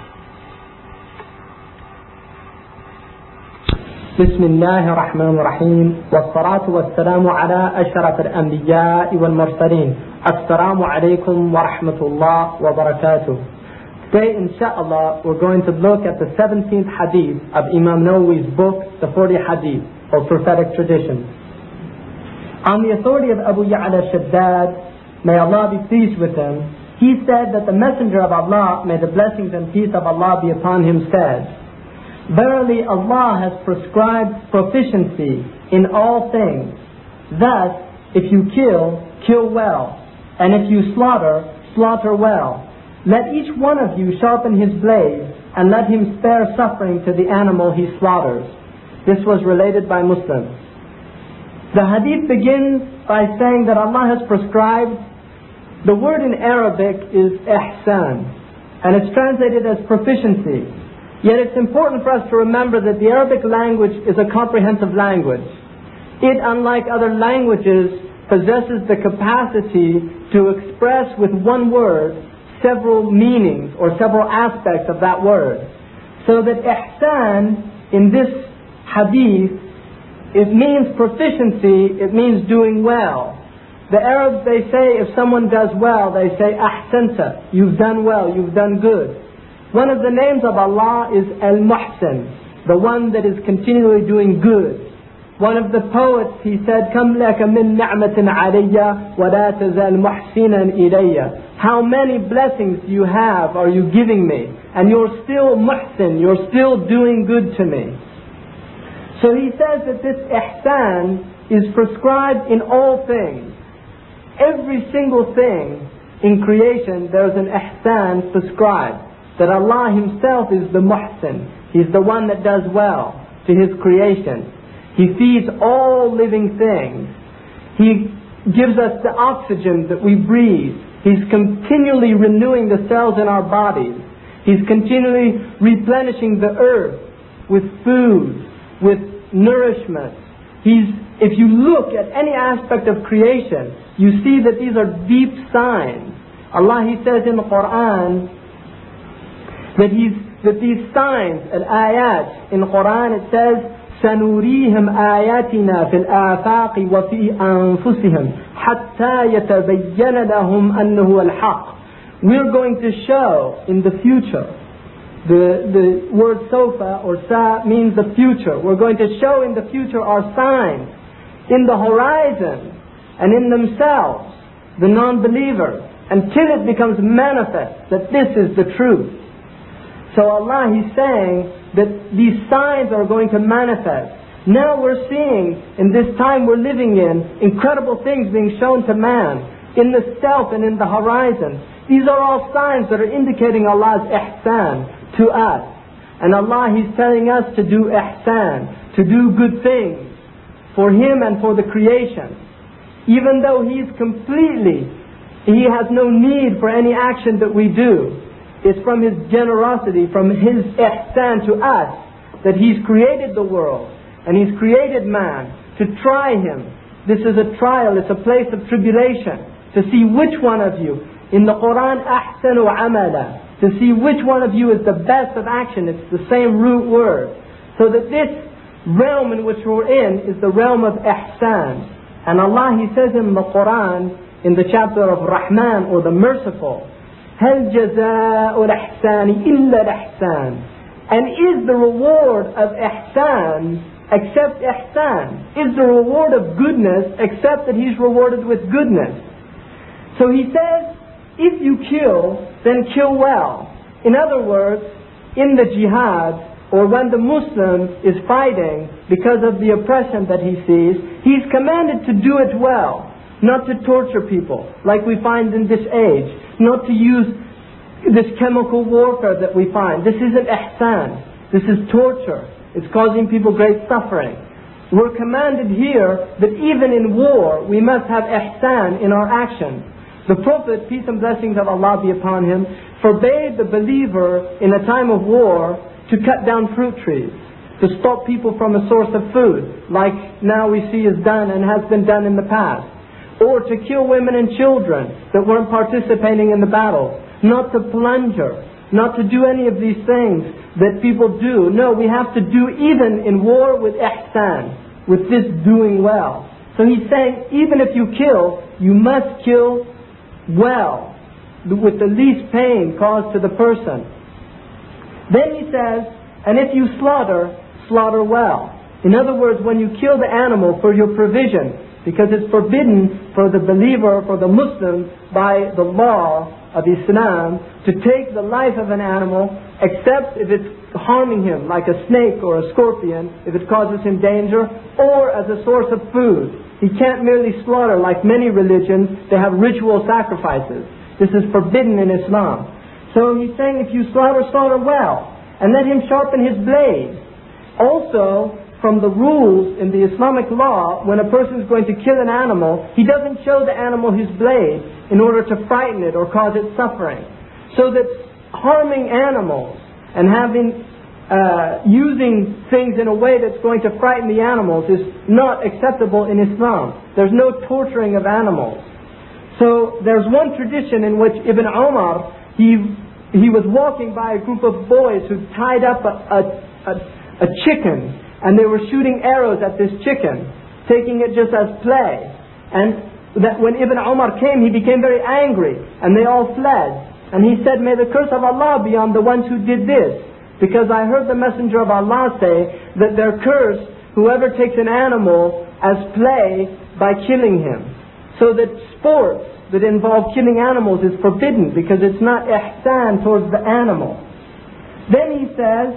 بسم الله الرحمن الرحيم والصلاة والسلام على أشرف الأنبياء والمرسلين السلام عليكم ورحمة الله وبركاته. Today, inshallah, we're going to look at the seventeenth hadith of Imam Nawawi's book, the forty hadith, or prophetic traditions. On the authority of Abu Ya'la Shaddad, may Allah be pleased with him, he said that the Messenger of Allah, may the blessings and peace of Allah be upon him, said, "Verily Allah has prescribed proficiency in all things. Thus, if you kill, kill well. And if you slaughter, slaughter well. Let each one of you sharpen his blade, and let him spare suffering to the animal he slaughters." This was related by Muslim. The hadith begins by saying that Allah has prescribed. The word in Arabic is ihsan, and it's translated as proficiency. Yet it's important for us to remember that the Arabic language is a comprehensive language. It, unlike other languages, possesses the capacity to express with one word several meanings or several aspects of that word. So that ihsan in this hadith, it means proficiency, it means doing well. The Arabs, they say if someone does well, they say ahsanta, you've done well, you've done good. One of the names of Allah is Al-Muhsin, the one that is continually doing good. One of the poets, he said, "Kam laka min ni'matin alayya wa la tazal muhsinan ilayya." How many blessings you have are you giving me, and you're still muhsin, you're still doing good to me. So he says that this ihsan is prescribed in all things. Every single thing in creation, there's an ihsan prescribed. That Allah Himself is the muhsin. He's the one that does well to His creation. He feeds all living things. He gives us the oxygen that we breathe. He's continually renewing the cells in our bodies. He's continually replenishing the earth with food, with nourishment. He's, if you look at any aspect of creation, you see that these are deep signs. Allah, He says in the Quran, that he's that these signs, al-ayat, in the Quran it says, سنريهم آياتنا في الآفاق وفي أنفسهم حتى يتبين لهم أنه الحق. We're going to show in the future. The, the word sofa or sa means the future. We're going to show in the future our signs in the horizon and in themselves, the non-believers, until it becomes manifest that this is the truth. So Allah, He's saying that these signs are going to manifest. Now we're seeing, in this time we're living in, incredible things being shown to man, in the self and in the horizon. These are all signs that are indicating Allah's ihsan to us. And Allah, He's telling us to do ihsan, to do good things for Him and for the creation. Even though He's completely, He has no need for any action that we do. It's from His generosity, from His ihsan to us, that He's created the world and He's created man to try Him. This is a trial, it's a place of tribulation, to see which one of you, in the Quran, ahsanu amala, to see which one of you is the best of action. It's the same root word. So that this realm in which we're in is the realm of ihsan. And Allah, He says in the Quran, in the chapter of Rahman, or the merciful, هَلْ جَزَاءُ الْإِحْسَانِ إِلَّا الْإِحْسَانِ. And is the reward of ihsan except ihsan? Is the reward of goodness except that He's rewarded with goodness? So He says, if you kill, then kill well. In other words, in the jihad, or when the Muslim is fighting because of the oppression that he sees, he's commanded to do it well. Not to torture people, like we find in this age. Not to use this chemical warfare that we find. This isn't ihsan. This is torture. It's causing people great suffering. We're commanded here that even in war, we must have ihsan in our actions. The Prophet, peace and blessings of Allah be upon him, forbade the believer in a time of war to cut down fruit trees, to stop people from a source of food, like now we see is done and has been done in the past. Or to kill women and children that weren't participating in the battle. Not to plunder, not to do any of these things that people do. No, we have to do even in war with ihsan, with this doing well. So He's saying, even if you kill, you must kill well, with the least pain caused to the person. Then He says, and if you slaughter, slaughter well. In other words, when you kill the animal for your provision, because it's forbidden for the believer, for the Muslim, by the law of Islam, to take the life of an animal, except if it's harming him, like a snake or a scorpion, if it causes him danger, or as a source of food. He can't merely slaughter like many religions. They have ritual sacrifices. This is forbidden in Islam. So He's saying, if you slaughter, slaughter well. And let him sharpen his blade. Also, from the rules in the Islamic law, when a person is going to kill an animal, he doesn't show the animal his blade in order to frighten it or cause it suffering. So that harming animals and having Uh, using things in a way that's going to frighten the animals is not acceptable in Islam. There's no torturing of animals. So there's one tradition in which Ibn Umar, he he was walking by a group of boys who tied up a, a, a, a chicken, and they were shooting arrows at this chicken, taking it just as play. And that when Ibn Umar came, he became very angry, and they all fled. And he said, may the curse of Allah be on the ones who did this. Because I heard the Messenger of Allah say that they're cursed whoever takes an animal as play by killing him. So that sports that involve killing animals is forbidden because it's not ihsan towards the animal. Then he says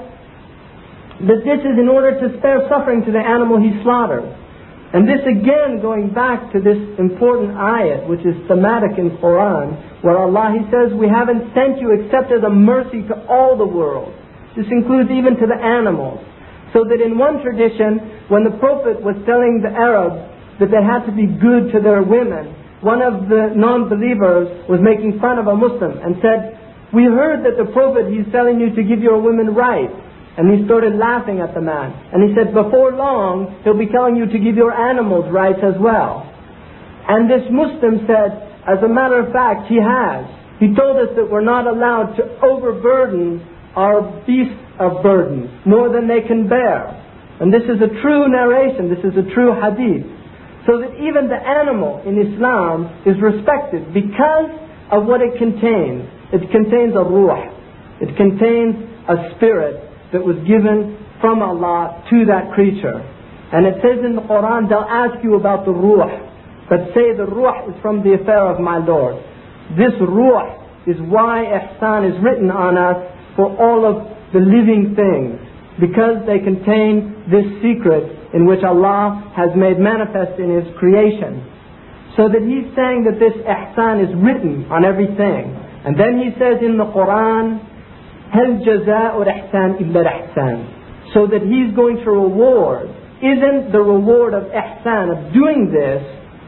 that this is in order to spare suffering to the animal he slaughtered. And this again going back to this important ayat which is thematic in Quran, where Allah, He says, we haven't sent you except as a mercy to all the world. This includes even to the animals. So that in one tradition, when the Prophet was telling the Arabs that they had to be good to their women, one of the non-believers was making fun of a Muslim and said, we heard that the Prophet, he's telling you to give your women rights. And he started laughing at the man. And he said, before long, he'll be telling you to give your animals rights as well. And this Muslim said, as a matter of fact, he has. He told us that we're not allowed to overburden our beasts of burden more than they can bear. And this is a true narration, this is a true hadith. So that even the animal in Islam is respected because of what it contains. It contains a ruh. It contains a spirit that was given from Allah to that creature. And it says in the Quran, they'll ask you about the ruh, but say the ruh is from the affair of my Lord. This ruh is why ihsan is written on us for all of the living things, because they contain this secret in which Allah has made manifest in His creation. So that He's saying that this ihsan is written on everything. And then He says in the Quran, هَلْ جَزَاءُ الْإِحْسَانِ إِلَّا الْإِحْسَانِ. So that He's going to reward. Isn't the reward of ihsan, of doing this,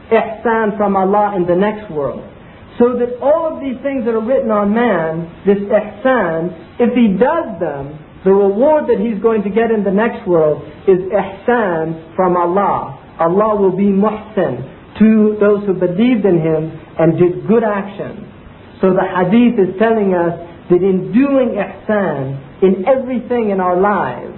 ihsan from Allah in the next world? So that all of these things that are written on man, this ihsan, if he does them, the reward that he's going to get in the next world is ihsan from Allah. Allah will be muhsin to those who believed in Him and did good actions. So the hadith is telling us that in doing ihsan, in everything in our lives,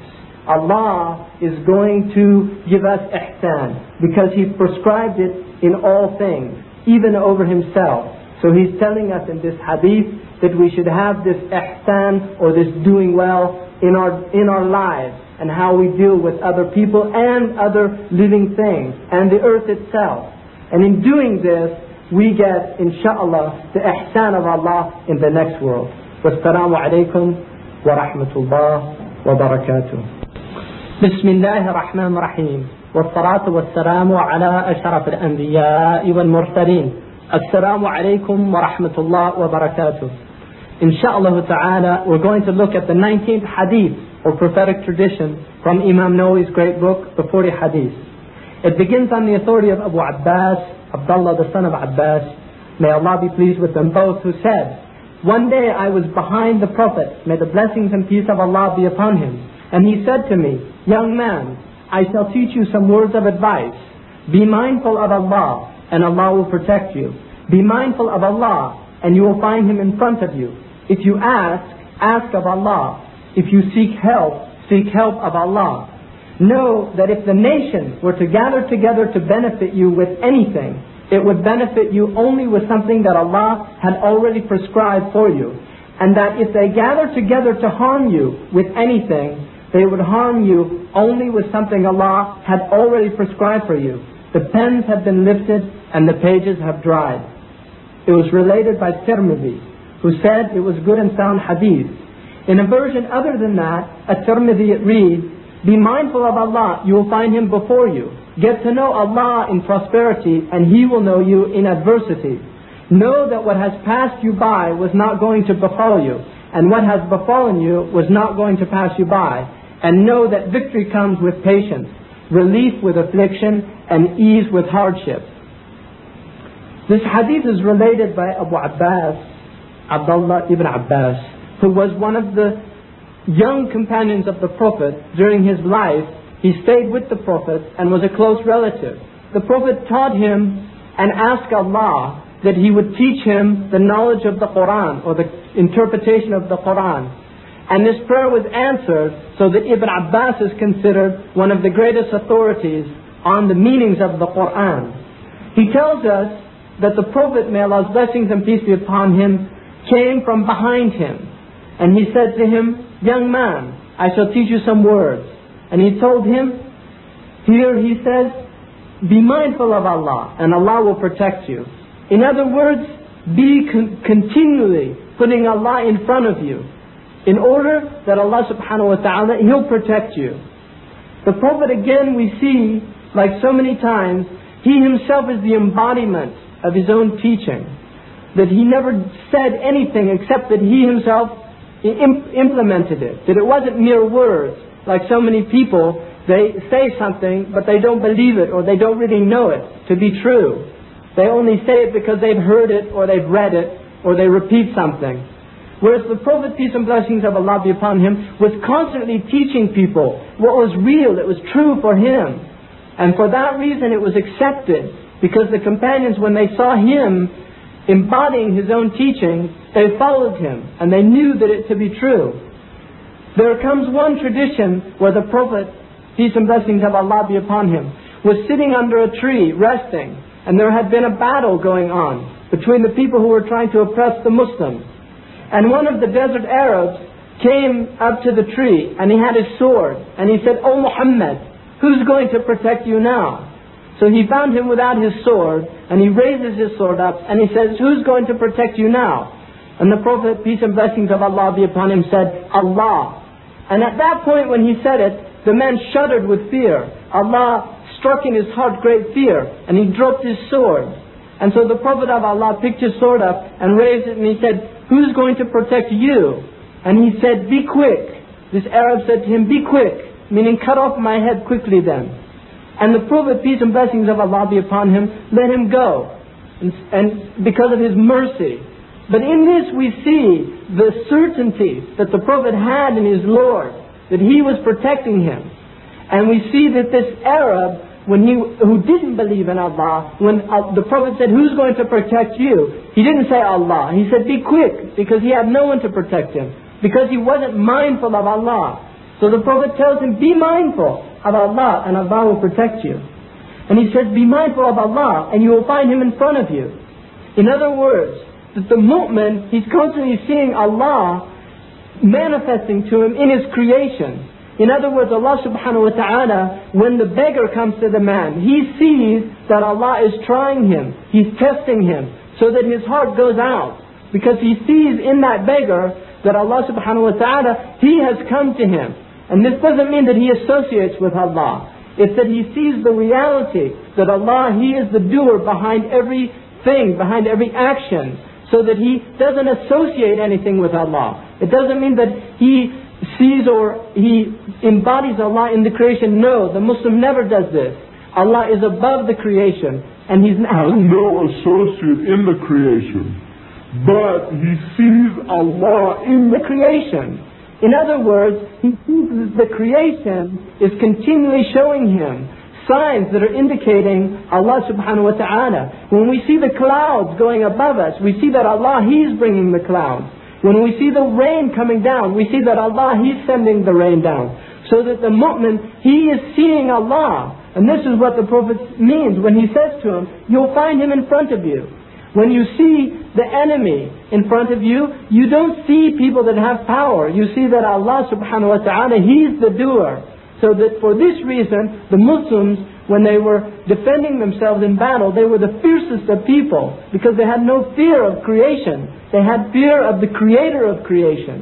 Allah is going to give us ihsan because He prescribed it in all things, even over Himself. So He's telling us in this hadith that we should have this ihsan or this doing well in our in our lives and how we deal with other people and other living things and the earth itself. And in doing this, we get, inshaAllah, the ihsan of Allah in the next world. Wassalamu alaikum wa rahmatullah wa barakatuh. بسم الله الرحمن الرحيم والصلاة والسلام على أشرف الأنبياء والمرسلين السلام عليكم ورحمة الله وبركاته. Insha'Allah ta'ala, we're going to look at the nineteenth hadith or prophetic tradition from Imam Nawawi's great book, the forty hadiths. It begins on the authority of Abu Abbas, Abdullah the son of Abbas, may Allah be pleased with them both, who said, one day I was behind the Prophet, may the blessings and peace of Allah be upon him, and he said to me, young man, I shall teach you some words of advice. Be mindful of Allah, and Allah will protect you. Be mindful of Allah, and you will find Him in front of you. If you ask, ask of Allah. If you seek help, seek help of Allah. Know that if the nation were to gather together to benefit you with anything, it would benefit you only with something that Allah had already prescribed for you. And that if they gather together to harm you with anything, they would harm you only with something Allah had already prescribed for you. The pens have been lifted and the pages have dried. It was related by Tirmidhi, who said it was good and sound hadith. In a version other than that, at Tirmidhi it reads, be mindful of Allah, you will find Him before you. Get to know Allah in prosperity and He will know you in adversity. Know that what has passed you by was not going to befall you, and what has befallen you was not going to pass you by. And know that victory comes with patience, relief with affliction, and ease with hardship. This hadith is related by Abu Abbas, Abdullah ibn Abbas, who was one of the young companions of the Prophet during his life. He stayed with the Prophet and was a close relative. The Prophet taught him and asked Allah that He would teach him the knowledge of the Quran or the interpretation of the Quran. And this prayer was answered, so that Ibn Abbas is considered one of the greatest authorities on the meanings of the Quran. He tells us that the Prophet, may Allah's blessings and peace be upon him, came from behind him. And he said to him, young man, I shall teach you some words. And he told him, here he says, be mindful of Allah and Allah will protect you. In other words, be con- continually putting Allah in front of you, in order that Allah subhanahu wa ta'ala, He'll protect you. The Prophet, again, we see, like so many times, he himself is the embodiment of his own teaching. That he never said anything except that he himself imp- implemented it. That it wasn't mere words. Like so many people, they say something, but they don't believe it, or they don't really know it to be true. They only say it because they've heard it, or they've read it, or they repeat something. Whereas the Prophet, peace and blessings of Allah be upon him, was constantly teaching people what was real, it was true for him. And for that reason it was accepted. Because the companions, when they saw him embodying his own teaching, they followed him. And they knew that it to be true. There comes one tradition where the Prophet peace and blessings of Allah be upon him, was sitting under a tree, resting, and there had been a battle going on between the people who were trying to oppress the Muslims. And one of the desert Arabs came up to the tree, and he had his sword, and he said, "O Muhammad, who's going to protect you now?" So he found him without his sword, and he raises his sword up, and he says, "Who's going to protect you now?" And the Prophet, peace and blessings of Allah be upon him, said, "Allah." And at that point when he said it, the man shuddered with fear. Allah struck in his heart great fear, and he dropped his sword. And so the Prophet of Allah picked his sword up and raised it, and he said, "Who's going to protect you?" And he said, "Be quick." This Arab said to him, "Be quick," meaning cut off my head quickly then. And the Prophet, peace and blessings of Allah be upon him, let him go, and, and because of his mercy. But in this we see the certainty that the Prophet had in his Lord, that he was protecting him. And we see that this Arab, when he who didn't believe in Allah, when uh, the Prophet said, "Who's going to protect you?" he didn't say Allah. He said, "Be quick," because he had no one to protect him, because he wasn't mindful of Allah. So the Prophet tells him, "Be mindful of Allah, and Allah will protect you." And he says, "Be mindful of Allah, and you will find Him in front of you." In other words, that the mu'min, he's constantly seeing Allah manifesting to him in His creation. In other words, Allah subhanahu wa ta'ala, when the beggar comes to the man, he sees that Allah is trying him. He's testing him, so that his heart goes out. Because he sees in that beggar that Allah subhanahu wa ta'ala, He has come to him. And this doesn't mean that he associates with Allah. It's that he sees the reality that Allah, He is the doer behind everything, behind every action, so that he doesn't associate anything with Allah. It doesn't mean that he sees or he embodies Allah in the creation. No, the Muslim never does this. Allah is above the creation, and He's
has no associate in the creation, but he sees Allah in the
creation. In other words, he sees the creation is continually showing him signs that are indicating Allah subhanahu wa ta'ala. When we see the clouds going above us, we see that Allah, He's bringing the clouds. When we see the rain coming down, we see that Allah, He's sending the rain down. So that the mu'min, he is seeing Allah. And this is what the Prophet means when he says to him, "You'll find Him in front of you." When you see the enemy in front of you, you don't see people that have power. You see that Allah subhanahu wa ta'ala, He's the doer. So that for this reason, the Muslims, when they were defending themselves in battle, they were the fiercest of people, because they had no fear of creation. They had fear of the Creator of creation.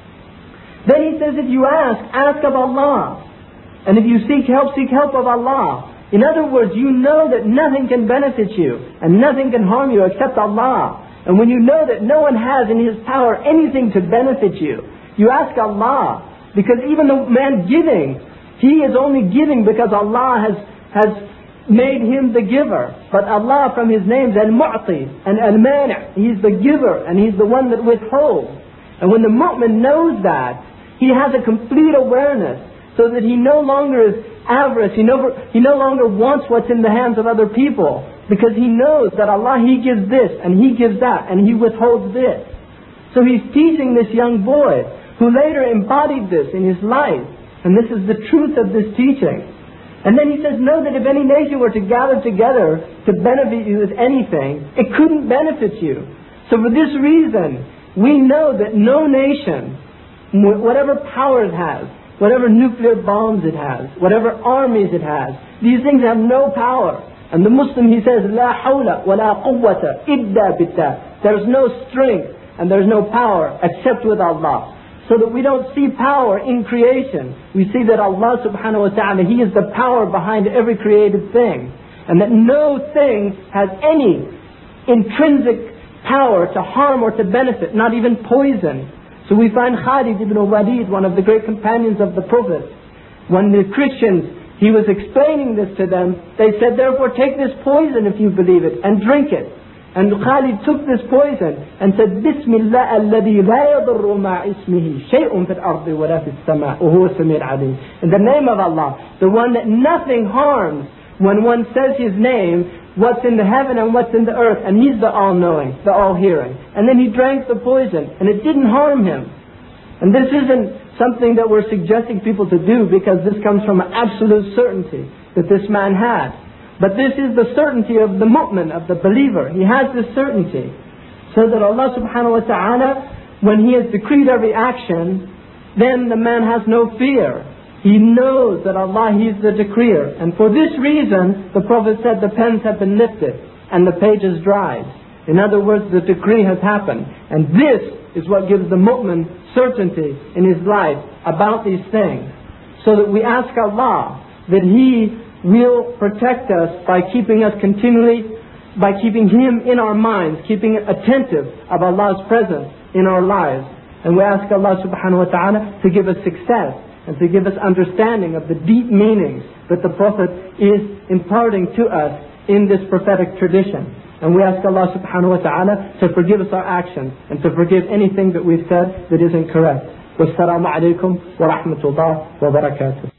Then he says, if you ask, ask of Allah. And if you seek help, seek help of Allah. In other words, you know that nothing can benefit you and nothing can harm you except Allah. And when you know that no one has in His power anything to benefit you, you ask Allah. Because even the man giving, he is only giving because Allah has, has made him the giver. But Allah, from His names, Al-Mu'ti and Al-Mani', He's the giver and He's the one that withholds. And when the mu'min knows that, he has a complete awareness, so that he no longer is avarice, he no, he no longer wants what's in the hands of other people, because he knows that Allah, He gives this and He gives that and He withholds this. So he's teaching this young boy, who later embodied this in his life, and this is the truth of this teaching. And then he says, know that if any nation were to gather together to benefit you with anything, it couldn't benefit you. So for this reason, we know that no nation, whatever power it has, whatever nuclear bombs it has, whatever armies it has, these things have no power. And the Muslim, he says, La hawla wa la quwwata illa billah. There's no strength and there's no power except with Allah. So that we don't see power in creation. We see that Allah subhanahu wa ta'ala, He is the power behind every created thing. And that no thing has any intrinsic power to harm or to benefit, not even poison. So we find Khalid ibn Walid, one of the great companions of the Prophet, when the Christians, he was explaining this to them, they said, therefore take this poison if you believe it, and drink it. And Khalid took this poison and said, Bismillah alladhi la yadurru ma ismihi shay'un fil ardi wa la fis sama' wa huwa as-sami' al-alim. In the name of Allah, the one that nothing harms when one says His name, what's in the heaven and what's in the earth, and He's the all-knowing, the all-hearing. And then he drank the poison, and it didn't harm him. And this isn't something that we're suggesting people to do because this comes from an absolute certainty that this man had. But this is the certainty of the mu'min, of the believer. He has this certainty. So that Allah subhanahu wa ta'ala, when He has decreed every action, then the man has no fear. He knows that Allah, He is the decreer. And for this reason, the Prophet said the pens have been lifted and the pages dried. In other words, the decree has happened. And this is what gives the mu'min certainty in his life about these things. So that we ask Allah that He will protect us by keeping us continually, by keeping Him in our minds, keeping attentive of Allah's presence in our lives. And we ask Allah subhanahu wa ta'ala to give us success and to give us understanding of the deep meanings that the Prophet is imparting to us in this prophetic tradition. And we ask Allah subhanahu wa ta'ala to forgive us our actions and to forgive anything that we've said that isn't correct. Wassalamu alaikum wa rahmatullah wa barakatuh.